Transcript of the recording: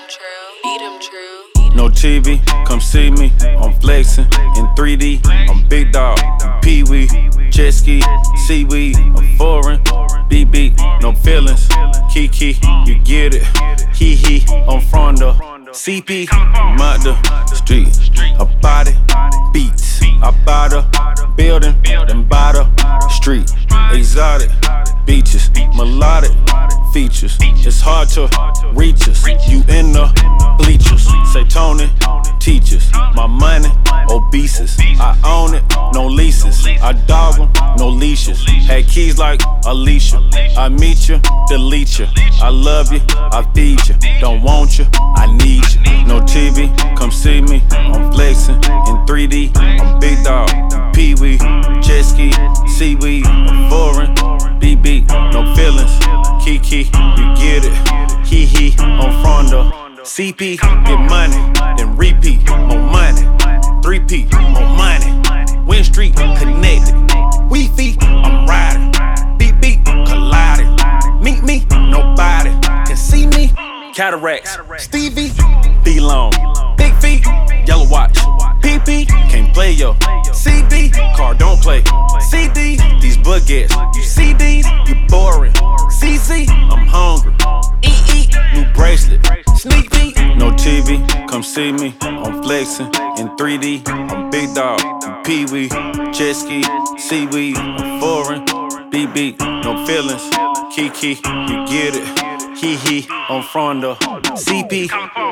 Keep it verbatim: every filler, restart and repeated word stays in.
Trill. Beat 'em, Trill. No T V, come see me. I'm flexing in three D. I'm big dog, Pee Wee, jet ski, seaweed. I'm foreign, B B, no feelings. Kiki, you get it. Hee hee, I'm from the C P, I'm out the street. A body beats. I buy the building, then buy the street. Exotic beaches, melodic features. It's hard to reach us. You in the bleachers. Say Tony, teachers. My money, obeses. I own it, no leases. I dog them, no leashes. Had keys like Alicia. I meet you, delete you. I love you, I feed you. Don't want you, I need you. No T V, come see me. I'm flexing in three D. I'm big dog, Pee Wee, jet ski, seaweed. I'm foreign, B B, no feelings. Kiki, you get it. Hee hee, I'm from the C P. Get money, then repeat. More money, three P, more money. Win Street, connected. Wi-Fi, I'm riding. Beat beat, colliding. Meet me, nobody can see me. Cataracts, Stevie, B-Long. Big feet, yellow watch. P P, can't play yo. C D, car don't play. C D, these baguettes. You C Ds, you boring. C Z, I'm hungry. E E, new bracelet. Sneak peek, no T V, come see me. I'm flexing in three D. I'm big dog, Pee Wee, jet ski, seaweed. I'm foreign, B B, no feelings. Kiki, you get it. Hee hee, I'm from the C P.